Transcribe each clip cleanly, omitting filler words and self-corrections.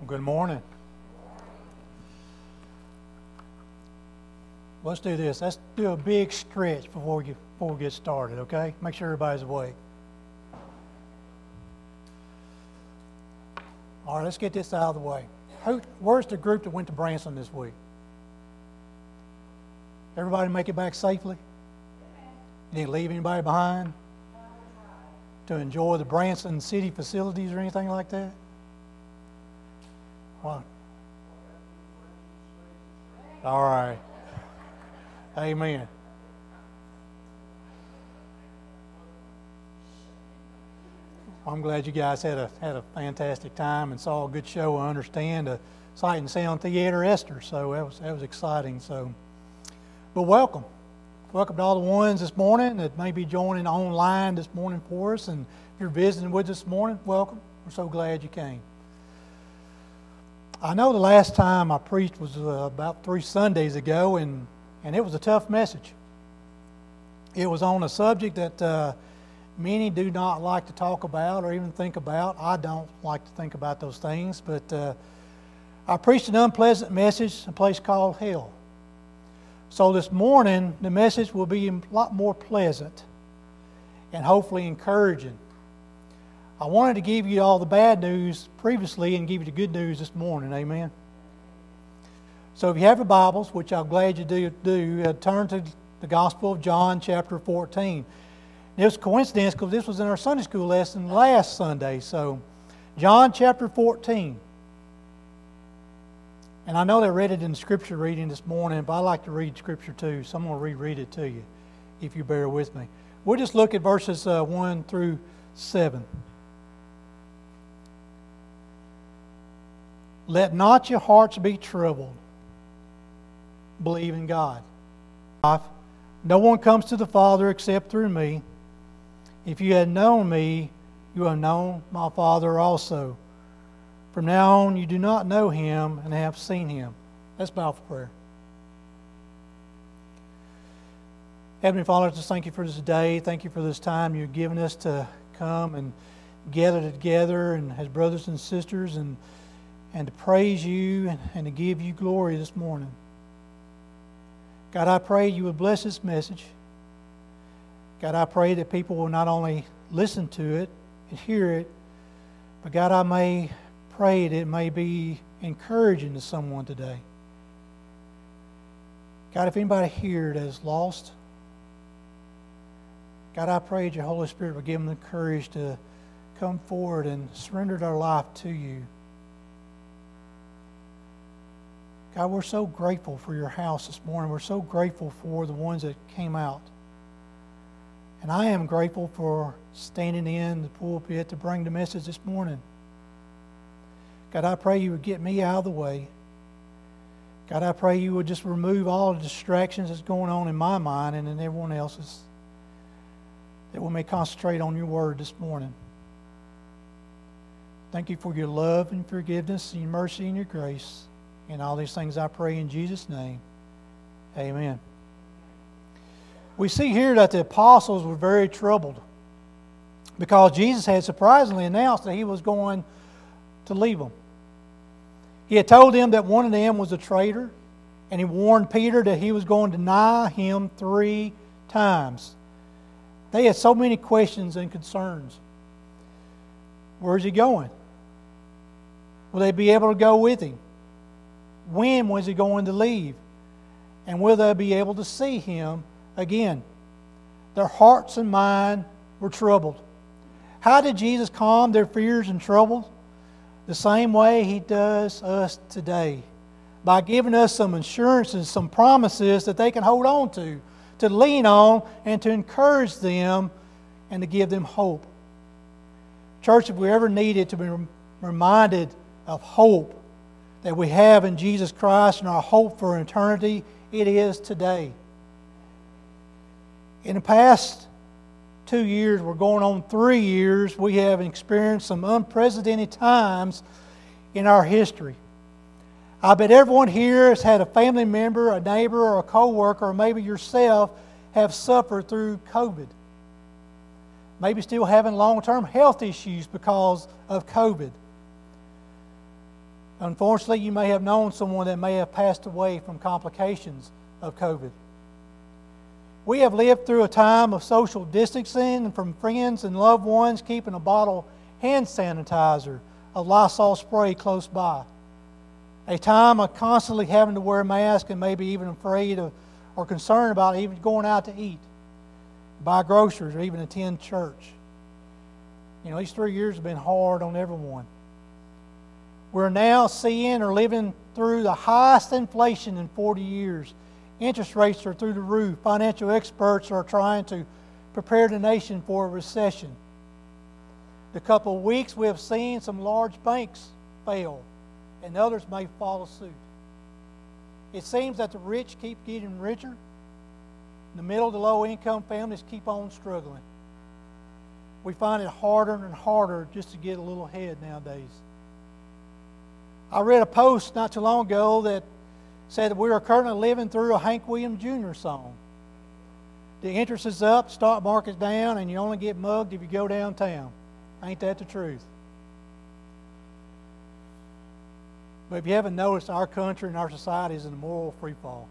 Good morning. Let's do this. Let's do a big stretch before we get started, okay? Make sure everybody's awake. All right, let's get this out of the way. Where's the group that went to Branson this week? Everybody make it back safely? You didn't leave anybody behind to enjoy the Branson city facilities or anything like that? What? All right. Amen. I'm glad you guys had a fantastic time and saw a good show. I understand a Sight and Sound Theater Esther, so that was exciting. But welcome to all the ones this morning that may be joining online this morning for us, and if you're visiting with us this morning, welcome. We're so glad you came. I know the last time I preached was about 3 Sundays ago, and it was a tough message. It was on a subject that many do not like to talk about or even think about. I don't like to think about those things, but I preached an unpleasant message, a place called hell. So this morning, the message will be a lot more pleasant and hopefully encouraging. I wanted to give you all the bad news previously and give you the good news this morning. Amen. So if you have your Bibles, which I'm glad you do, turn to the Gospel of John chapter 14. It was a coincidence because this was in our Sunday school lesson last Sunday. So John chapter 14. And I know they read it in the scripture reading this morning, but I like to read scripture too, so I'm going to reread it to you if you bear with me. We'll just look at verses 1 through 7. Let not your hearts be troubled. Believe in God. No one comes to the Father except through me. If you had known me, you have known my Father also. From now on, you do not know him and have seen him. Let's bow for prayer. Heavenly Father, just thank you for this day. Thank you for this time you've given us to come and gather together and as brothers and sisters and to praise you and to give you glory this morning. God, I pray you would bless this message. God, I pray that people will not only listen to it and hear it, but God, I may pray that it may be encouraging to someone today. God, if anybody here that is lost, God, I pray that your Holy Spirit will give them the courage to come forward and surrender their life to you. God, we're so grateful for your house this morning. We're so grateful for the ones that came out. And I am grateful for standing in the pulpit to bring the message this morning. God, I pray you would get me out of the way. God, I pray you would just remove all the distractions that's going on in my mind and in everyone else's, that we may concentrate on your word this morning. Thank you for your love and forgiveness and your mercy and your grace. And all these things I pray in Jesus' name. Amen. We see here that the apostles were very troubled because Jesus had surprisingly announced that he was going to leave them. He had told them that one of them was a traitor, and he warned Peter that he was going to deny him 3 times. They had so many questions and concerns. Where's he going? Will they be able to go with him? When was he going to leave? And will they be able to see him again? Their hearts and mind were troubled. How did Jesus calm their fears and troubles? The same way he does us today. By giving us some assurances, some promises that they can hold on to lean on, and to encourage them and to give them hope. Church, if we ever needed to be reminded of hope that we have in Jesus Christ and our hope for eternity, it is today. In the past 2 years, we're going on 3 years, we have experienced some unprecedented times in our history. I bet everyone here has had a family member, a neighbor, or a co-worker, or maybe yourself have suffered through COVID. Maybe still having long-term health issues because of COVID. Unfortunately, you may have known someone that may have passed away from complications of COVID. We have lived through a time of social distancing and from friends and loved ones keeping a bottle hand sanitizer, a Lysol spray close by. A time of constantly having to wear a mask and maybe even afraid of or concerned about even going out to eat, buy groceries, or even attend church. These 3 years have been hard on everyone. We're now seeing or living through the highest inflation in 40 years. Interest rates are through the roof. Financial experts are trying to prepare the nation for a recession. The couple of weeks we have seen some large banks fail, and others may follow suit. It seems that the rich keep getting richer. The middle to low income families keep on struggling. We find it harder and harder just to get a little ahead nowadays. I read a post not too long ago that said that we are currently living through a Hank Williams Jr. song. The interest is up, stock market's down, and you only get mugged if you go downtown. Ain't that the truth? But if you haven't noticed, our country and our society is in a moral freefall.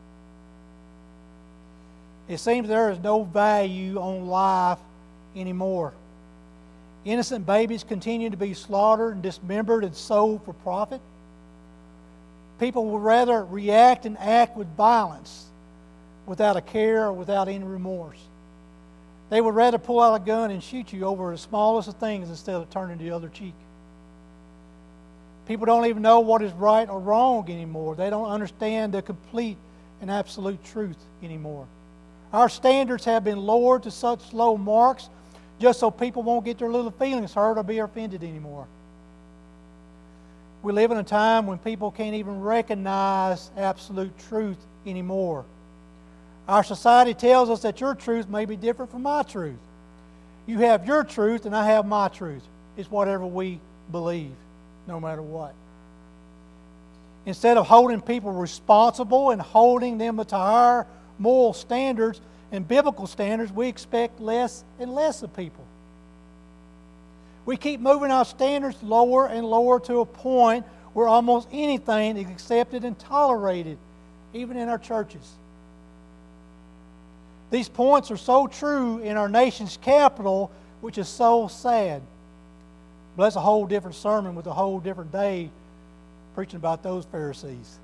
It seems there is no value on life anymore. Innocent babies continue to be slaughtered and dismembered and sold for profit. People would rather react and act with violence without a care or without any remorse. They would rather pull out a gun and shoot you over the smallest of things instead of turning the other cheek. People don't even know what is right or wrong anymore. They don't understand the complete and absolute truth anymore. Our standards have been lowered to such low marks just so people won't get their little feelings hurt or be offended anymore. We live in a time when people can't even recognize absolute truth anymore. Our society tells us that your truth may be different from my truth. You have your truth and I have my truth. It's whatever we believe, no matter what. Instead of holding people responsible and holding them to higher moral standards and biblical standards, we expect less and less of people. We keep moving our standards lower and lower to a point where almost anything is accepted and tolerated, even in our churches. These points are so true in our nation's capital, which is so sad. But that's a whole different sermon with a whole different day preaching about those Pharisees.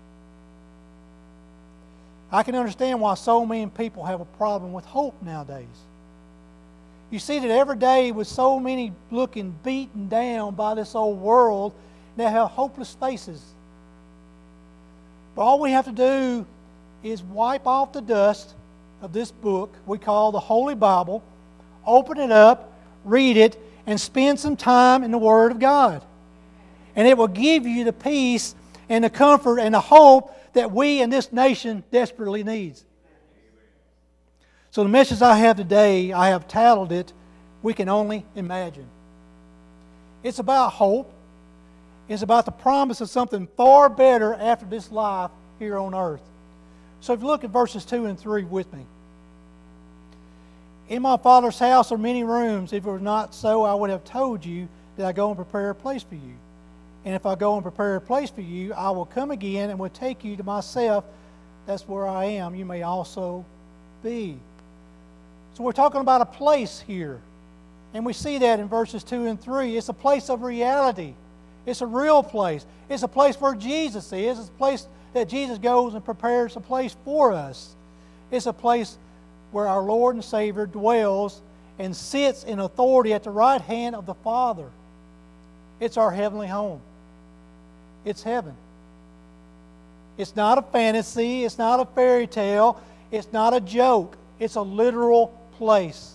I can understand why so many people have a problem with hope nowadays. You see that every day with so many looking beaten down by this old world, they have hopeless faces. But all we have to do is wipe off the dust of this book we call the Holy Bible, open it up, read it, and spend some time in the Word of God. And it will give you the peace and the comfort and the hope that we in this nation desperately needs. So the message I have today, I have titled it, We Can Only Imagine. It's about hope. It's about the promise of something far better after this life here on earth. So if you look at verses 2 and 3 with me. In my Father's house are many rooms. If it were not so, I would have told you that I go and prepare a place for you. And if I go and prepare a place for you, I will come again and will take you to myself. That's where I am. You may also be. So we're talking about a place here. And we see that in verses 2 and 3. It's a place of reality. It's a real place. It's a place where Jesus is. It's a place that Jesus goes and prepares a place for us. It's a place where our Lord and Savior dwells and sits in authority at the right hand of the Father. It's our heavenly home. It's heaven. It's not a fantasy. It's not a fairy tale. It's not a joke. It's a literal place.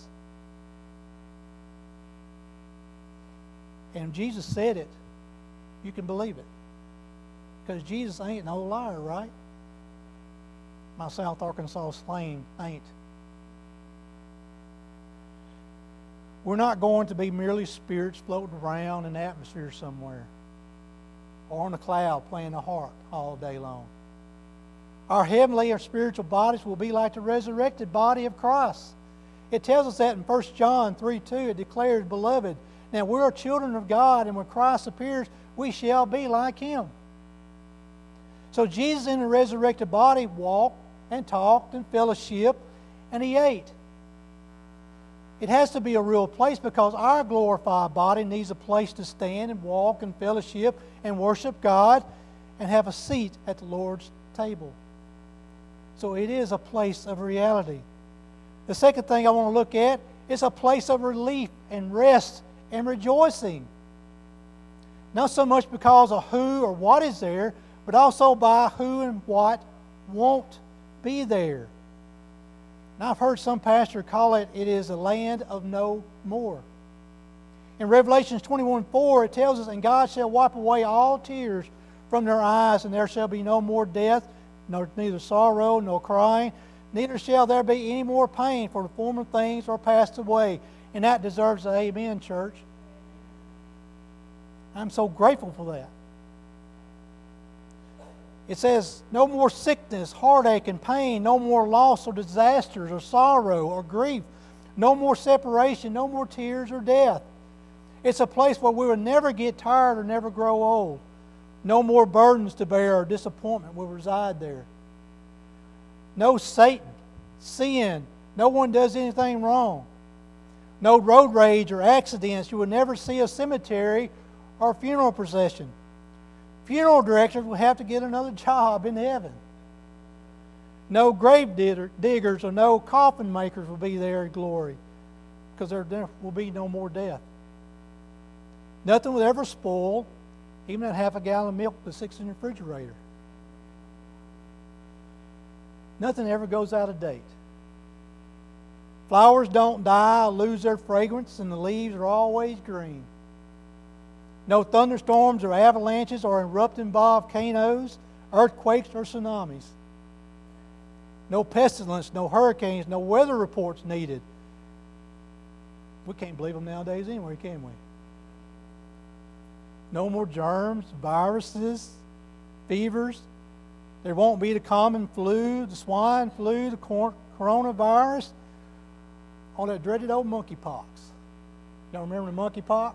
And Jesus said it. You can believe it. Because Jesus ain't no liar, right? My South Arkansas slang ain't. We're not going to be merely spirits floating around in the atmosphere somewhere or on a cloud playing the harp all day long. Our heavenly or spiritual bodies will be like the resurrected body of Christ. It tells us that in 1 John 3:2. It declares, Beloved, now we are children of God, and when Christ appears, we shall be like Him. So Jesus in the resurrected body walked and talked and fellowshiped, and He ate. It has to be a real place because our glorified body needs a place to stand and walk and fellowship and worship God and have a seat at the Lord's table. So it is a place of reality. The second thing I want to look at is a place of relief and rest and rejoicing. Not so much because of who or what is there, but also by who and what won't be there. Now I've heard some pastor call it is a land of no more. In Revelation 21:4 it tells us, "And God shall wipe away all tears from their eyes, and there shall be no more death, neither sorrow, nor crying, neither shall there be any more pain, for the former things are passed away." And that deserves an amen, church. I'm so grateful for that. It says, no more sickness, heartache, and pain, no more loss or disasters or sorrow or grief, no more separation, no more tears or death. It's a place where we will never get tired or never grow old. No more burdens to bear or disappointment will reside there. No Satan, sin, no one does anything wrong. No road rage or accidents. You will never see a cemetery or a funeral procession. Funeral directors will have to get another job in heaven. No grave diggers or no coffin makers will be there in glory because there will be no more death. Nothing will ever spoil, even that half a gallon of milk that sits in the refrigerator. Nothing ever goes out of date. Flowers don't die or lose their fragrance, and the leaves are always green. No thunderstorms or avalanches or erupting volcanoes, earthquakes or tsunamis. No pestilence, no hurricanes, no weather reports needed. We can't believe them nowadays anyway, can we? No more germs, viruses, fevers. There won't be the common flu, the swine flu, the coronavirus, or that dreaded old monkeypox. Y'all remember the monkeypox?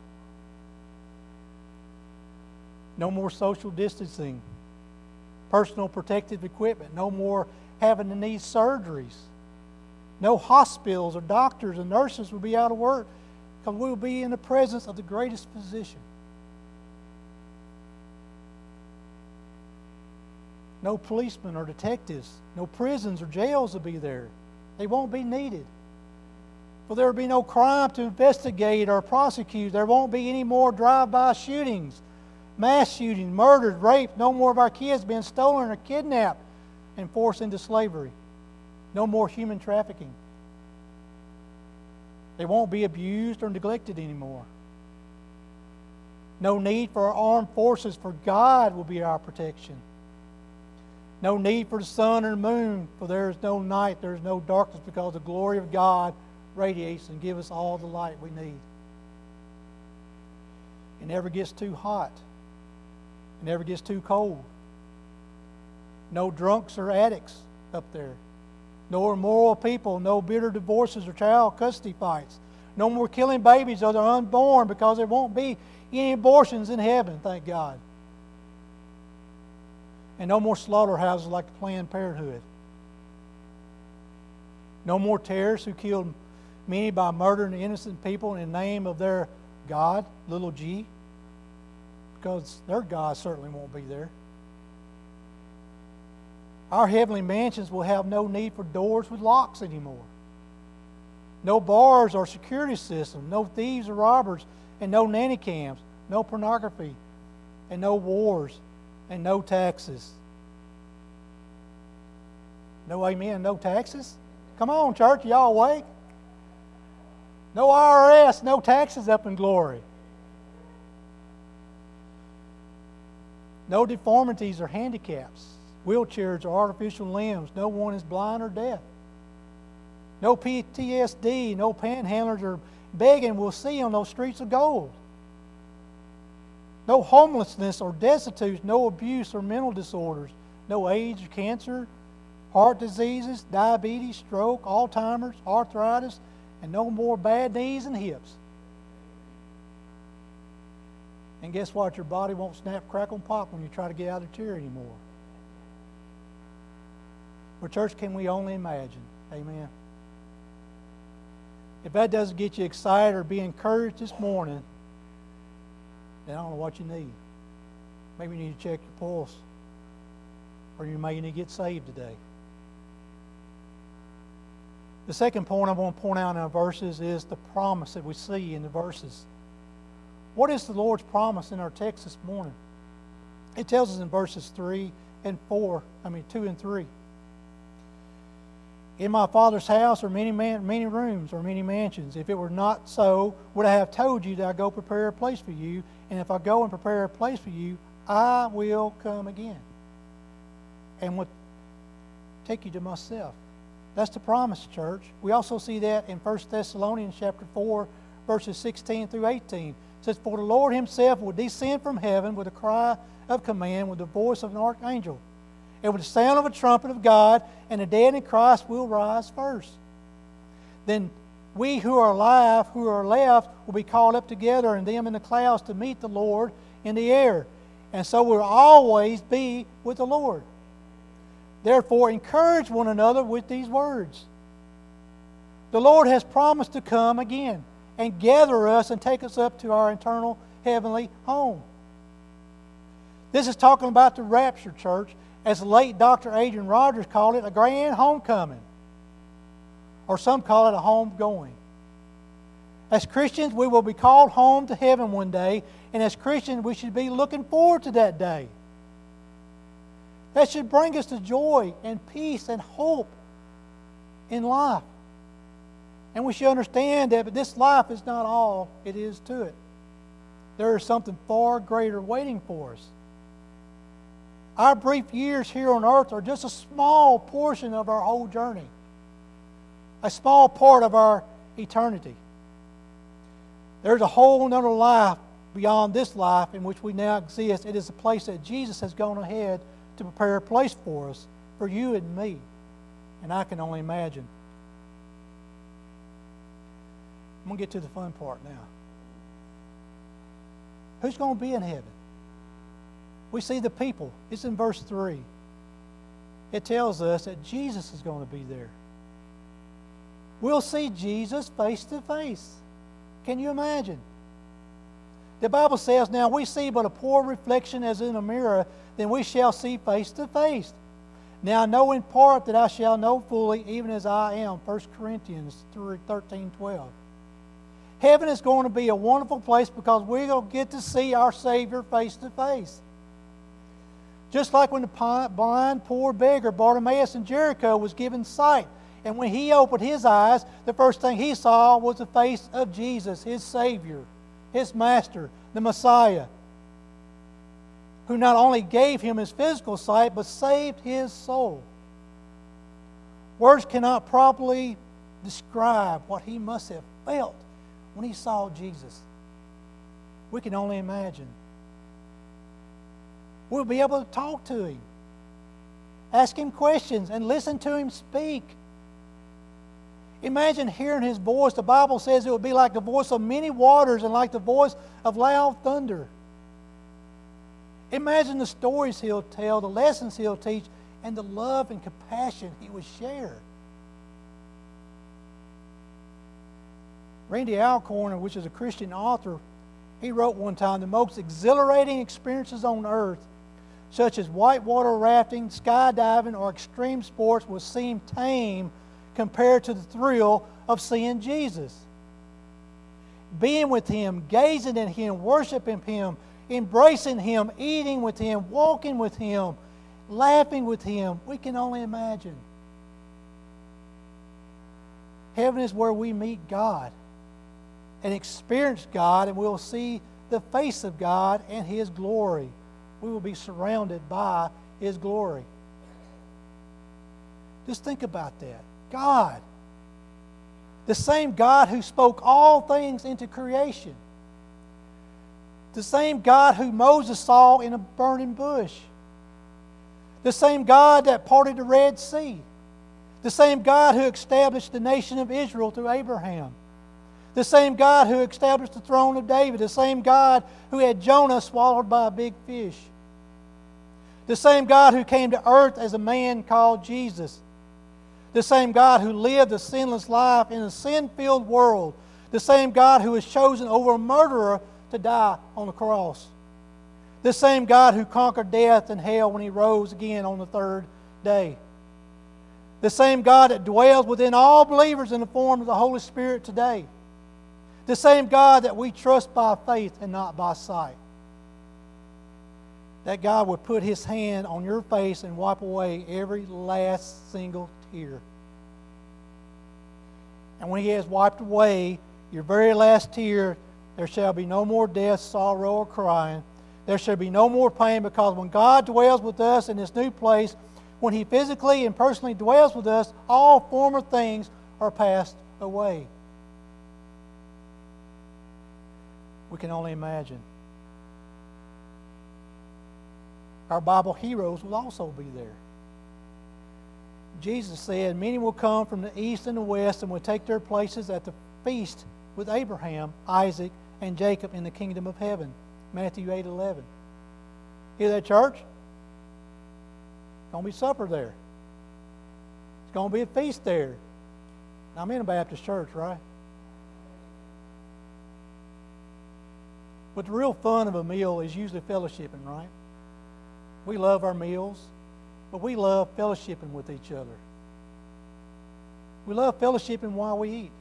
No more social distancing, personal protective equipment, no more having to need surgeries. No hospitals or doctors and nurses will be out of work because we will be in the presence of the greatest physician. No policemen or detectives, no prisons or jails will be there. They won't be needed. For there will be no crime to investigate or prosecute. There won't be any more drive-by shootings, mass shootings, murders, rape. No more of our kids being stolen or kidnapped and forced into slavery. No more human trafficking. They won't be abused or neglected anymore. No need for our armed forces, for God will be our protection. No need for the sun or the moon, for there is no night, there is no darkness, because the glory of God radiates and gives us all the light we need. It never gets too hot. It never gets too cold. No drunks or addicts up there. No immoral people, no bitter divorces or child custody fights. No more killing babies or the unborn, because there won't be any abortions in heaven, thank God. And no more slaughterhouses like the Planned Parenthood. No more terrorists who killed many by murdering innocent people in the name of their God, little g, because their God certainly won't be there. Our heavenly mansions will have no need for doors with locks anymore. No bars or security system, no thieves or robbers, and no nanny cams, no pornography, and no wars, and no taxes. No amen, no taxes? Come on, church, y'all awake? No IRS, no taxes up in glory. No deformities or handicaps, wheelchairs or artificial limbs. No one is blind or deaf. No PTSD, no panhandlers or begging we'll see on those streets of gold. No homelessness or destitute, no abuse or mental disorders, no AIDS or cancer, heart diseases, diabetes, stroke, Alzheimer's, arthritis, and no more bad knees and hips. And guess what? Your body won't snap, crackle, and pop when you try to get out of the chair anymore. Well, church, can we only imagine? Amen. If that doesn't get you excited or be encouraged this morning, then I don't know what you need. Maybe you need to check your pulse. Or you may need to get saved today. The second point I want to point out in our verses is the promise that we see in the verses. What is the Lord's promise in our text this morning? It tells us in verses 2 and 3. In my Father's house are many rooms or many mansions. If it were not so, would I have told you that I go prepare a place for you? And if I go and prepare a place for you, I will come again and will take you to myself. That's the promise, church. We also see that in 1 Thessalonians chapter 4, verses 16 through 18. It says, For the Lord himself will descend from heaven with a cry of command, with the voice of an archangel, and with the sound of a trumpet of God, and the dead in Christ will rise first. Then we who are alive, who are left, will be called up together, and them in the clouds to meet the Lord in the air. And so we'll always be with the Lord. Therefore, encourage one another with these words. The Lord has promised to come again and gather us and take us up to our eternal heavenly home. This is talking about the rapture, church, as the late Dr. Adrian Rogers called it, a grand homecoming. Or some call it a homegoing. As Christians, we will be called home to heaven one day, and as Christians, we should be looking forward to that day. That should bring us to joy and peace and hope in life. And we should understand that this life is not all it is to it. There is something far greater waiting for us. Our brief years here on earth are just a small portion of our whole journey, a small part of our eternity. There's a whole other life beyond this life in which we now exist. It is a place that Jesus has gone ahead to prepare a place for us, for you and me. And I can only imagine. I'm going to get to the fun part now. Who's going to be in heaven? We see the people. It's in verse 3. It tells us that Jesus is going to be there. We'll see Jesus face to face. Can you imagine? The Bible says, now we see but a poor reflection as in a mirror, then we shall see face to face. Now I know in part that I shall know fully, even as I am. 1 Corinthians 13:12. Heaven is going to be a wonderful place because we're going to get to see our Savior face to face. Just like when the blind poor beggar Bartimaeus in Jericho was given sight. And when he opened his eyes, the first thing he saw was the face of Jesus, his Savior, his Master, the Messiah, who not only gave him his physical sight, but saved his soul. Words cannot properly describe what he must have felt when he saw Jesus. We can only imagine. We'll be able to talk to him, ask him questions, and listen to him speak. Imagine hearing his voice. The Bible says it would be like the voice of many waters and like the voice of loud thunder. Imagine the stories he'll tell, the lessons he'll teach, and the love and compassion he would share. Randy Alcorn, which is a Christian author, he wrote one time, the most exhilarating experiences on earth, such as whitewater rafting, skydiving, or extreme sports, will seem tame compared to the thrill of seeing Jesus. Being with him, gazing at him, worshiping him, embracing him, eating with him, walking with him, laughing with him, we can only imagine. Heaven is where we meet God and experience God, and we'll see the face of God and his glory. We will be surrounded by his glory. Just think about that. God, the same God who spoke all things into creation, the same God who Moses saw in a burning bush, the same God that parted the Red Sea, the same God who established the nation of Israel through Abraham, the same God who established the throne of David, the same God who had Jonah swallowed by a big fish, the same God who came to earth as a man called Jesus, The same God who lived a sinless life in a sin-filled world. The same God who was chosen over a murderer to die on the cross. The same God who conquered death and hell when He rose again on the third day. The same God that dwells within all believers in the form of the Holy Spirit today. The same God that we trust by faith and not by sight. That God would put His hand on your face and wipe away every last single tear. And when He has wiped away your very last tear, there shall be no more death, sorrow, or crying. There shall be no more pain, because when God dwells with us in this new place, when He physically and personally dwells with us, all former things are passed away. We can only imagine. Our Bible heroes will also be there. Jesus said, many will come from the east and the west and will take their places at the feast with Abraham, Isaac, and Jacob in the kingdom of heaven. Matthew 8:11. Hear that, church? It's going to be supper there. It's going to be a feast there. Now, I'm in a Baptist church, right? But the real fun of a meal is usually fellowshipping, right? We love our meals, but we love fellowshipping with each other. We love fellowshipping while we eat.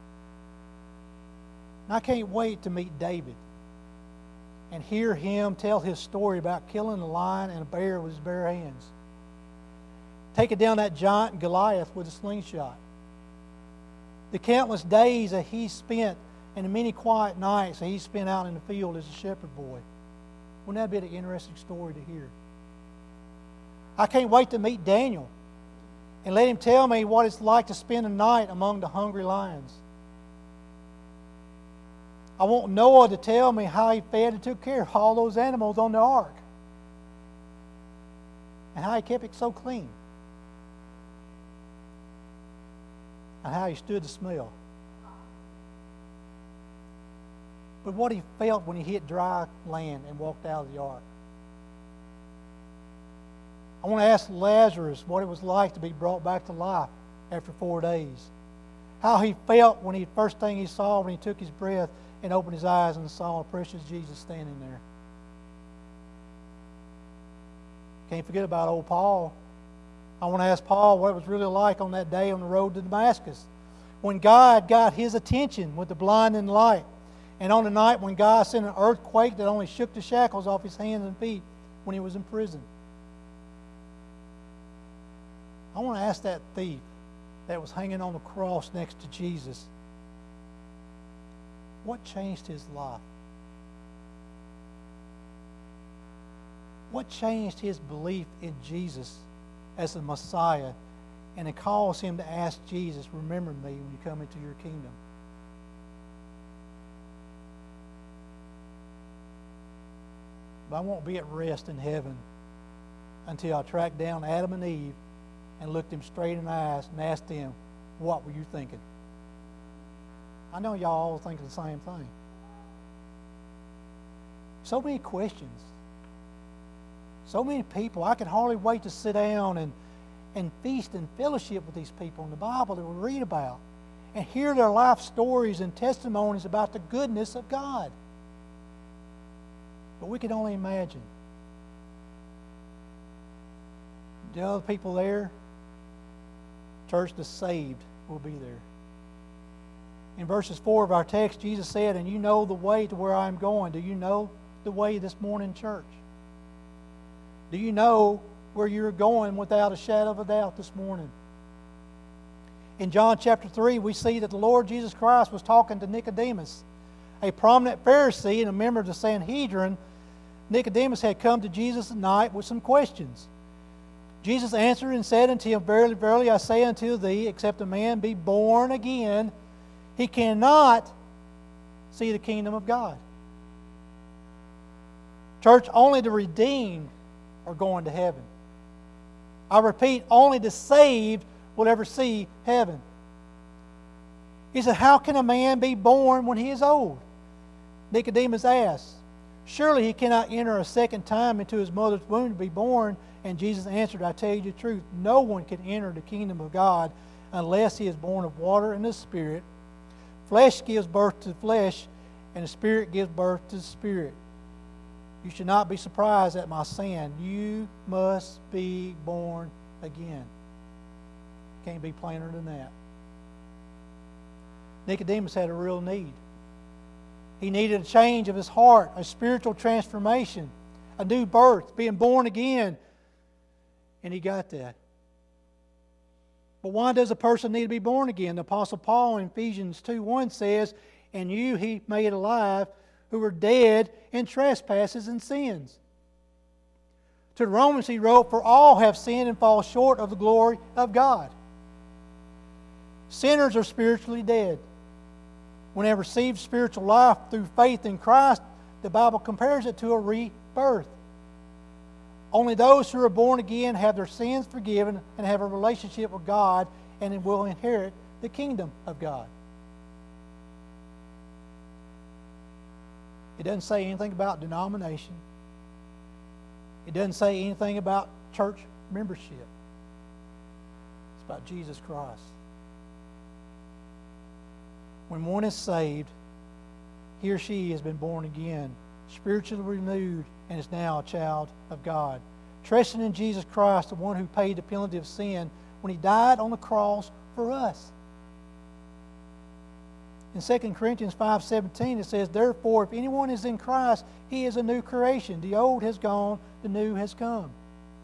And I can't wait to meet David and hear him tell his story about killing a lion and a bear with his bare hands. Taking down that giant Goliath with a slingshot. The countless days that he spent and the many quiet nights that he spent out in the field as a shepherd boy. Wouldn't that be an interesting story to hear? I can't wait to meet Daniel and let him tell me what it's like to spend a night among the hungry lions. I want Noah to tell me how he fed and took care of all those animals on the ark. And how he kept it so clean. And how he stood the smell. But what he felt when he hit dry land and walked out of the ark. I want to ask Lazarus what it was like to be brought back to life after 4 days. How he felt when first thing he saw when he took his breath and opened his eyes and saw precious Jesus standing there. Can't forget about old Paul. I want to ask Paul what it was really like on that day on the road to Damascus, when God got his attention with the blinding light, and on the night when God sent an earthquake that only shook the shackles off his hands and feet when he was in prison. I want to ask that thief that was hanging on the cross next to Jesus, what changed his life? What changed his belief in Jesus as the Messiah, and it caused him to ask Jesus, remember me when you come into your kingdom? But I won't be at rest in heaven until I track down Adam and Eve and looked them straight in the eyes and asked them, what were you thinking? I know y'all all thinking the same thing. So many questions. So many people. I can hardly wait to sit down and feast and fellowship with these people in the Bible that we read about and hear their life stories and testimonies about the goodness of God. But we can only imagine. The other people there, church, the saved will be there. In verses 4 of our text, Jesus said, and you know the way to where I am going. Do you know the way this morning, church? Do you know where you're going without a shadow of a doubt this morning? In John chapter 3, we see that the Lord Jesus Christ was talking to Nicodemus, a prominent Pharisee and a member of the Sanhedrin. Nicodemus had come to Jesus at night with some questions. Jesus answered and said unto him, verily, verily, I say unto thee, except a man be born again, he cannot see the kingdom of God. Church, only the redeemed are going to heaven. I repeat, only the saved will ever see heaven. He said, how can a man be born when he is old? Nicodemus asked. Surely he cannot enter a second time into his mother's womb to be born. And Jesus answered, I tell you the truth, no one can enter the kingdom of God unless he is born of water and the Spirit. Flesh gives birth to flesh, and the Spirit gives birth to the Spirit. You should not be surprised at my saying, you must be born again. Can't be plainer than that. Nicodemus had a real need. He needed a change of his heart, a spiritual transformation, a new birth, being born again. And he got that. But why does a person need to be born again? The Apostle Paul in Ephesians 2:1 says, and you he made alive who were dead in trespasses and sins. To the Romans he wrote, for all have sinned and fall short of the glory of God. Sinners are spiritually dead. When they receive spiritual life through faith in Christ, the Bible compares it to a rebirth. Only those who are born again have their sins forgiven and have a relationship with God and will inherit the kingdom of God. It doesn't say anything about denomination. It doesn't say anything about church membership. It's about Jesus Christ. When one is saved, he or she has been born again, spiritually renewed, and is now a child of God. Trusting in Jesus Christ, the one who paid the penalty of sin when he died on the cross for us. In 2 Corinthians 5:17 it says, therefore, if anyone is in Christ, he is a new creation. The old has gone, the new has come.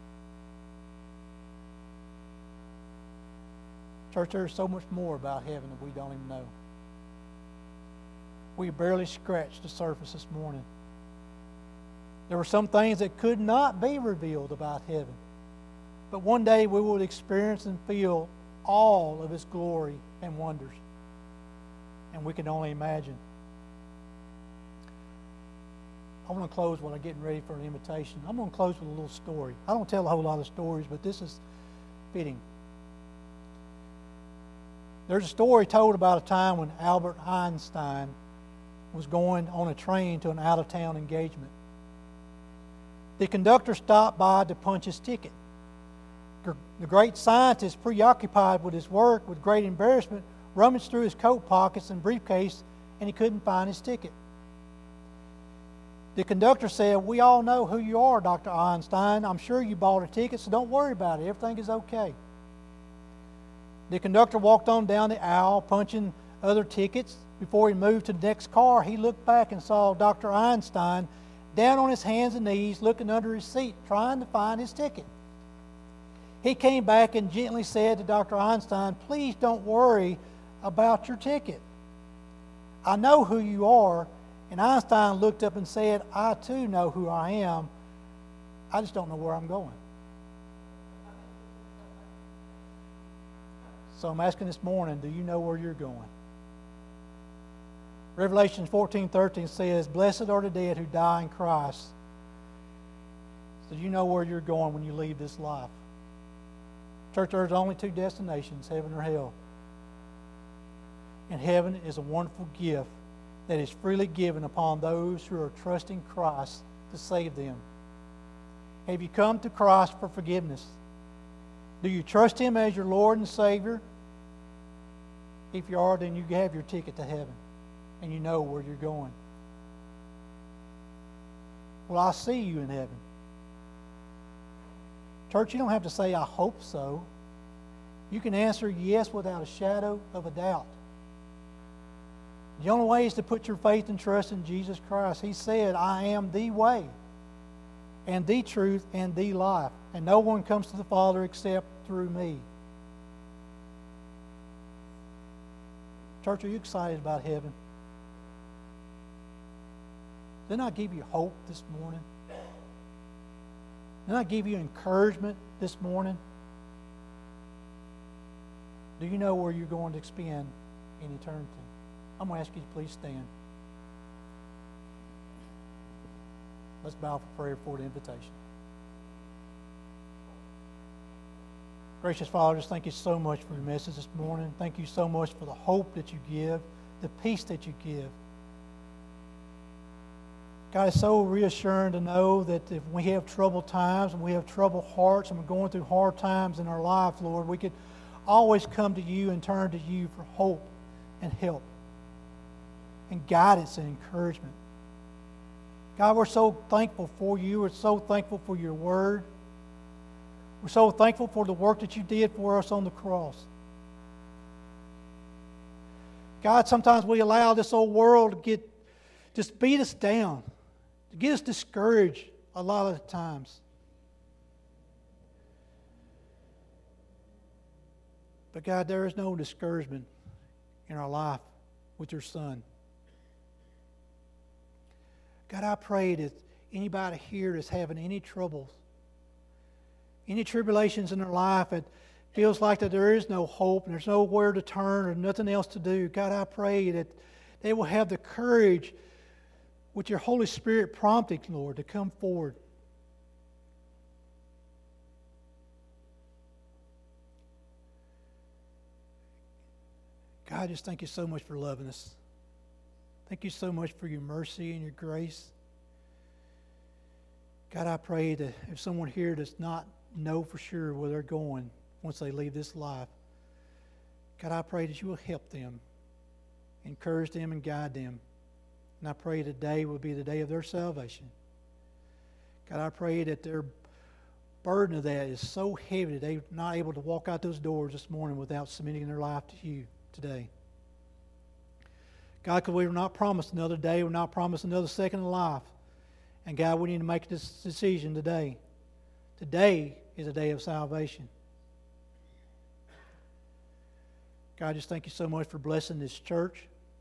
Church, there's so much more about heaven that we don't even know. We barely scratched the surface this morning. There were some things that could not be revealed about heaven. But one day we will experience and feel all of its glory and wonders. And we can only imagine. I want to close while I'm getting ready for an invitation. I'm going to close with a little story. I don't tell a whole lot of stories, but this is fitting. There's a story told about a time when Albert Einstein was going on a train to an out-of-town engagement. The conductor stopped by to punch his ticket. The great scientist, preoccupied with his work with great embarrassment, rummaged through his coat pockets and briefcase, and he couldn't find his ticket. The conductor said, we all know who you are, Dr. Einstein. I'm sure you bought a ticket, so don't worry about it. Everything is okay. The conductor walked on down the aisle, punching other tickets. Before he moved to the next car, he looked back and saw Dr. Einstein down on his hands and knees, looking under his seat, trying to find his ticket. He came back and gently said to Dr. Einstein, please don't worry about your ticket. I know who you are. And Einstein looked up and said, I too know who I am. I just don't know where I'm going. So I'm asking this morning, do you know where you're going? Revelation 14:13 says, blessed are the dead who die in Christ. So you know where you're going when you leave this life. Church, there's only two destinations, heaven or hell. And heaven is a wonderful gift that is freely given upon those who are trusting Christ to save them. Have you come to Christ for forgiveness? Do you trust Him as your Lord and Savior? If you are, then you have your ticket to heaven, and you know where you're going. Well, I'll see you in heaven. Church, you don't have to say, I hope so. You can answer yes without a shadow of a doubt. The only way is to put your faith and trust in Jesus Christ. He said, I am the way and the truth and the life. And no one comes to the Father except through me. Church, are you excited about heaven? Didn't I give you hope this morning? Didn't I give you encouragement this morning? Do you know where you're going to spend in eternity? I'm going to ask you to please stand. Let's bow for prayer before the invitation. Gracious Father, just thank you so much for your message this morning. Thank you so much for the hope that you give, the peace that you give. God, it's so reassuring to know that if we have troubled times and we have troubled hearts and we're going through hard times in our life, Lord, we could always come to you and turn to you for hope and help and guidance and encouragement. God, we're so thankful for you. We're so thankful for your word. We're so thankful for the work that you did for us on the cross. God, sometimes we allow this old world to just beat us down, to get us discouraged a lot of the times. But God, there is no discouragement in our life with your Son. God, I pray that anybody here that's having any troubles, any tribulations in their life that feels like that there is no hope and there's nowhere to turn or nothing else to do, God, I pray that they will have the courage with your Holy Spirit prompting, Lord, to come forward. God, just thank you so much for loving us. Thank you so much for your mercy and your grace. God, I pray that if someone here does not know for sure where they're going once they leave this life, God, I pray that you will help them, encourage them, and guide them. And I pray today will be the day of their salvation. God, I pray that their burden of that is so heavy that they're not able to walk out those doors this morning without submitting their life to you today. God, because we were not promised another day, we're not promised another second of life. And God, we need to make this decision today. Today is a day of salvation. God, just thank you so much for blessing this church.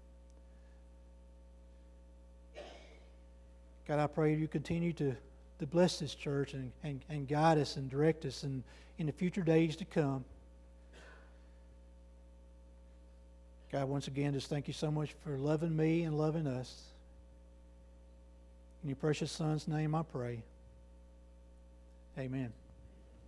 God, I pray you continue to bless this church and guide us and direct us in the future days to come. God, once again, just thank you so much for loving me and loving us. In your precious Son's name I pray. Amen.